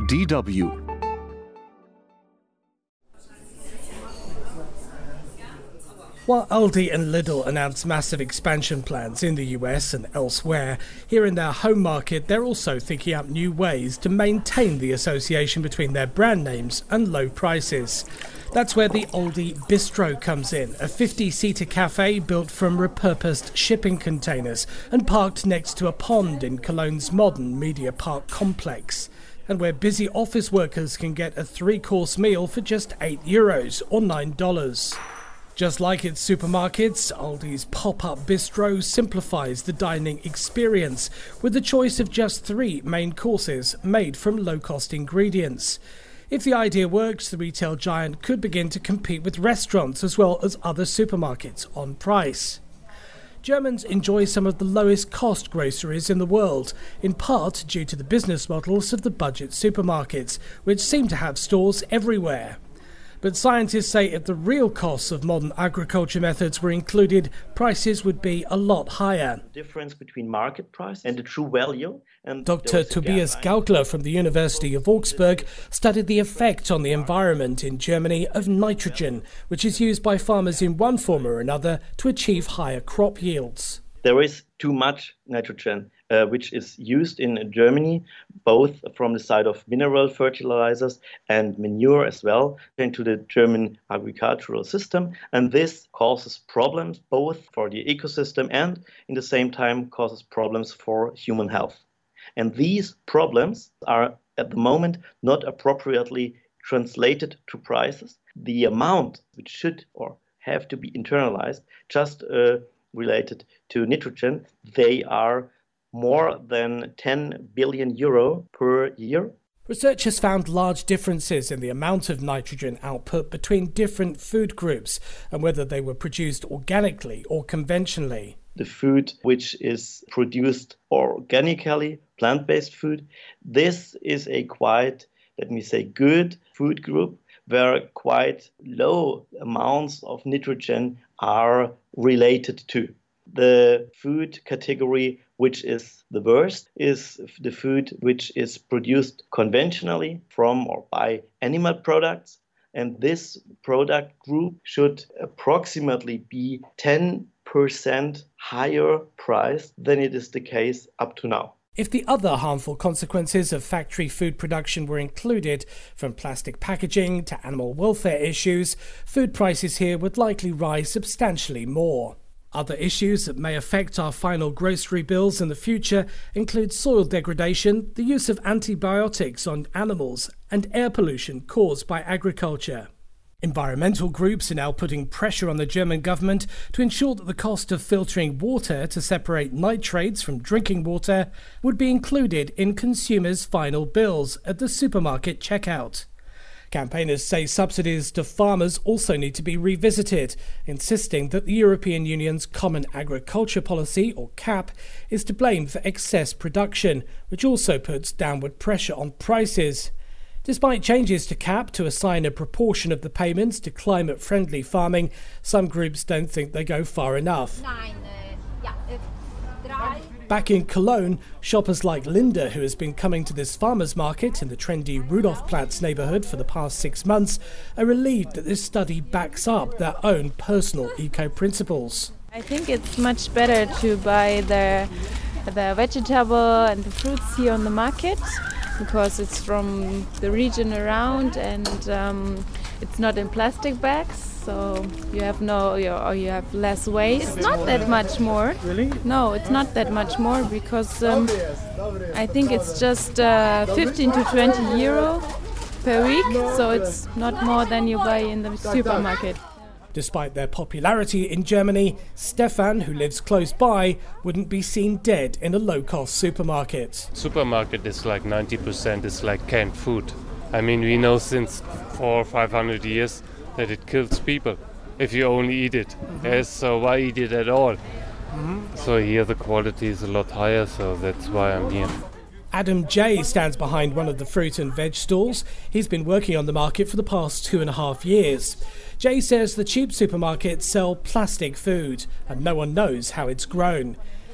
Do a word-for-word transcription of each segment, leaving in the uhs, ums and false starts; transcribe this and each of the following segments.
D W. While Aldi and Lidl announce massive expansion plans in the U S and elsewhere, here in their home market they're also thinking up new ways to maintain the association between their brand names and low prices. That's where the Aldi Bistro comes in, a fifty-seater cafe built from repurposed shipping containers and parked next to a pond in Cologne's modern media park complex, and where busy office workers can get a three-course meal for just eight euros or nine dollars. Just like its supermarkets, Aldi's pop-up bistro simplifies the dining experience with the choice of just three main courses made from low-cost ingredients. If the idea works, the retail giant could begin to compete with restaurants as well as other supermarkets on price. Germans enjoy some of the lowest cost groceries in the world, in part due to the business models of the budget supermarkets, which seem to have stores everywhere. But scientists say if the real costs of modern agriculture methods were included, prices would be a lot higher. The difference between market price and the true value. And Doctor Tobias Gaukler from the University of Augsburg studied the effect on the environment in Germany of nitrogen, which is used by farmers in one form or another to achieve higher crop yields. There is too much nitrogen, uh, which is used in Germany, both from the side of mineral fertilizers and manure as well, into the German agricultural system. And this causes problems both for the ecosystem and, in the same time, causes problems for human health. And these problems are, at the moment, not appropriately translated to prices. The amount which should or have to be internalized just uh, related to nitrogen, they are more than ten billion euro per year. Researchers found large differences in the amount of nitrogen output between different food groups and whether they were produced organically or conventionally. The food which is produced organically, plant-based food, this is a quite, let me say, good food group where quite low amounts of nitrogen are related to. The food category which is the worst is the food which is produced conventionally from or by animal products. And this product group should approximately be ten percent higher priced than it is the case up to now. If the other harmful consequences of factory food production were included, from plastic packaging to animal welfare issues, food prices here would likely rise substantially more. Other issues that may affect our final grocery bills in the future include soil degradation, the use of antibiotics on animals, and air pollution caused by agriculture. Environmental groups are now putting pressure on the German government to ensure that the cost of filtering water to separate nitrates from drinking water would be included in consumers' final bills at the supermarket checkout. Campaigners say subsidies to farmers also need to be revisited, insisting that the European Union's Common Agriculture Policy, or C A P, is to blame for excess production, which also puts downward pressure on prices. Despite changes to C A P to assign a proportion of the payments to climate-friendly farming, some groups don't think they go far enough. Back in Cologne, shoppers like Linda, who has been coming to this farmers market in the trendy Rudolfplatz neighbourhood for the past six months, are relieved that this study backs up their own personal eco-principles. I think it's much better to buy the, the vegetable and the fruits here on the market, because it's from the region around and um, it's not in plastic bags, so you have no, or you have less waste. It's not that much more. Really? No, it's not that much more, because um, I think it's just uh, fifteen to twenty euro per week, so it's not more than you buy in the supermarket. Despite their popularity in Germany, Stefan, who lives close by, wouldn't be seen dead in a low-cost supermarket. Supermarket is like ninety percent is like canned food. I mean, we know since four or five hundred years that it kills people if you only eat it. Mm-hmm. Yes, so why eat it at all? Mm-hmm. So here the quality is a lot higher, so that's why I'm here. Adam J stands behind one of the fruit and veg stalls. He's been working on the market for the past two and a half years. Jay says the cheap supermarkets sell plastic food and no one knows how it's grown.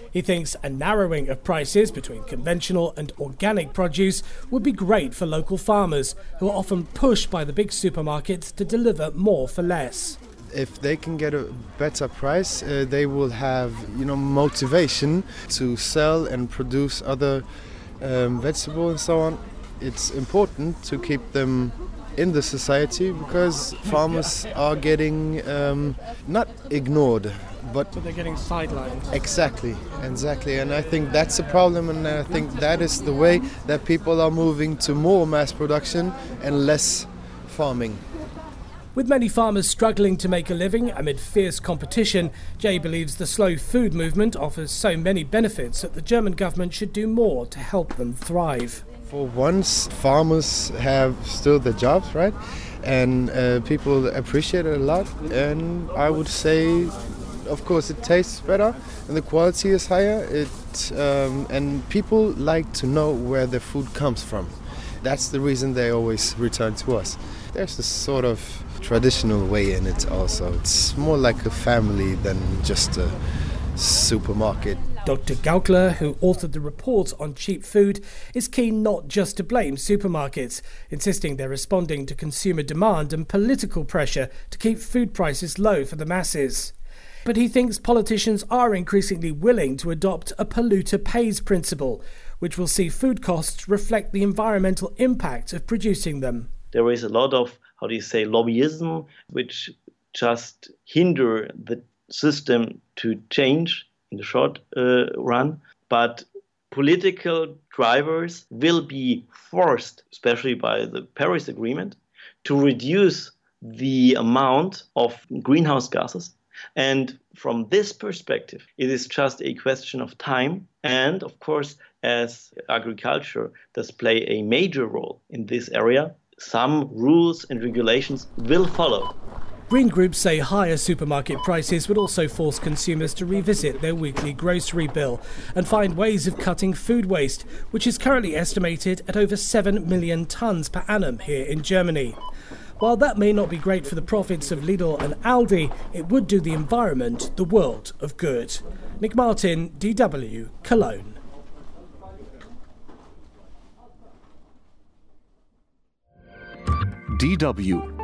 He thinks a narrowing of prices between conventional and organic produce would be great for local farmers, who are often pushed by the big supermarkets to deliver more for less. If they can get a better price, uh, they will have, you know, motivation to sell and produce other um, vegetables and so on. It's important to keep them in the society because farmers are getting um, not ignored, but so they're getting sidelined. Exactly, exactly, and I think that's a problem, and I think that is the way that people are moving to more mass production and less farming. With many farmers struggling to make a living amid fierce competition, Jay believes the slow food movement offers so many benefits that the German government should do more to help them thrive. For once, farmers have still their jobs, right? And uh, people appreciate it a lot. And I would say, of course, it tastes better and the quality is higher. It um, and people like to know where their food comes from. That's the reason they always return to us. There's this sort of traditional way in it also. It's more like a family than just a supermarket. Doctor Gaukler, who authored the report on cheap food, is keen not just to blame supermarkets, insisting they're responding to consumer demand and political pressure to keep food prices low for the masses. But he thinks politicians are increasingly willing to adopt a polluter pays principle, which will see food costs reflect the environmental impact of producing them. There is a lot of, how do you say, lobbyism, which just hinder the system to change in the short uh, run, but political drivers will be forced, especially by the Paris Agreement, to reduce the amount of greenhouse gases. And from this perspective, it is just a question of time. And of course, as agriculture does play a major role in this area, some rules and regulations will follow. Green groups say higher supermarket prices would also force consumers to revisit their weekly grocery bill and find ways of cutting food waste, which is currently estimated at over seven million tonnes per annum here in Germany. While that may not be great for the profits of Lidl and Aldi, it would do the environment the world of good. Nick Martin, D W, Cologne. D W